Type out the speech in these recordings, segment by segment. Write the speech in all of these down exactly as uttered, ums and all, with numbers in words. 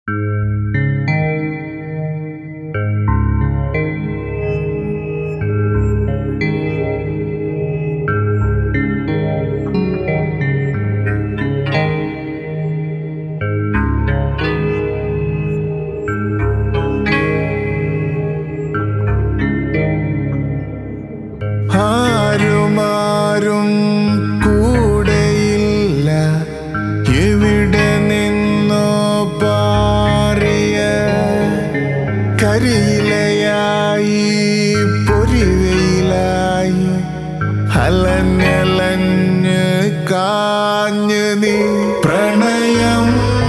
ആരുമാരും കൂടെയില്ല, എവിടെ നിന്നോ പാറിയ കരിയിലയായി പൊരിവയിലായി അലഞ്ഞലഞ്ഞ് കാഞ്ഞ് നീ പ്രണയം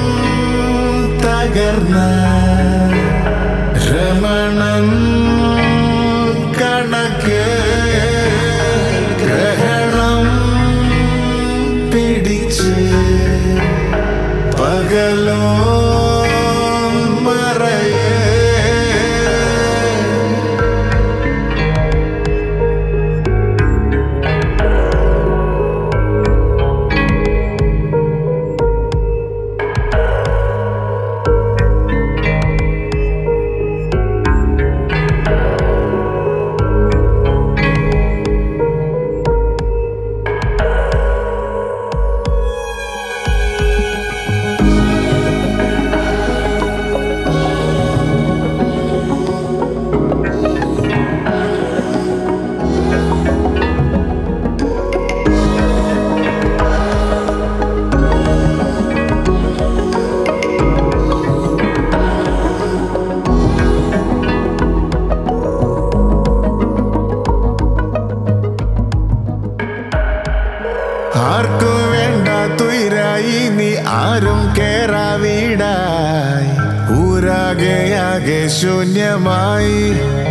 തകർന്ന രമണൻ കണക്ക് ഗ്രഹണം പിടിച്ച് പകലോ മറയേ ആർക്കും വേണ്ടാത്തുയരായി നീ ആരും കേറാ വീടായി ഊരാകെയാകെ ശൂന്യമായി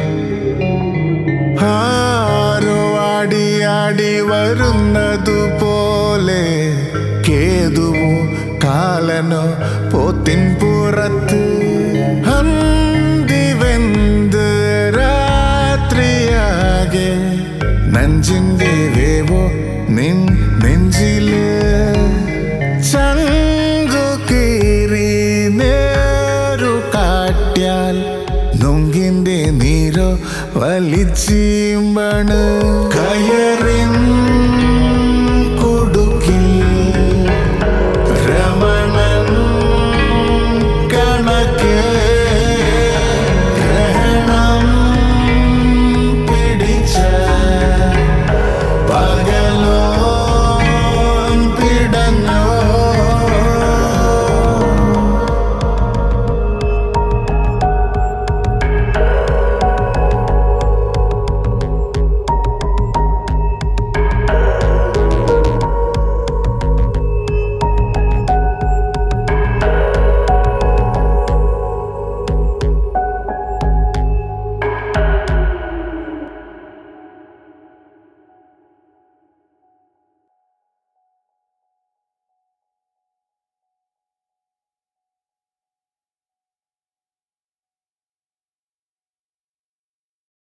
ആരോ ആടിയാടി വരുന്നതുപോലെ കേതുവോ കാലനോ പോത്തിൻ പുറത്ത് അന്തിവെന്ത് രാത്രിയാകെ നഞ്ചിന്റെ വേവോ നിൻ നെഞ്ചില് ചങ്കു കീറി നേരു കാട്ടിയാൽ നൊങ്കിന്റെ നീരോ വലിച്ചീമ്പണ് കയർ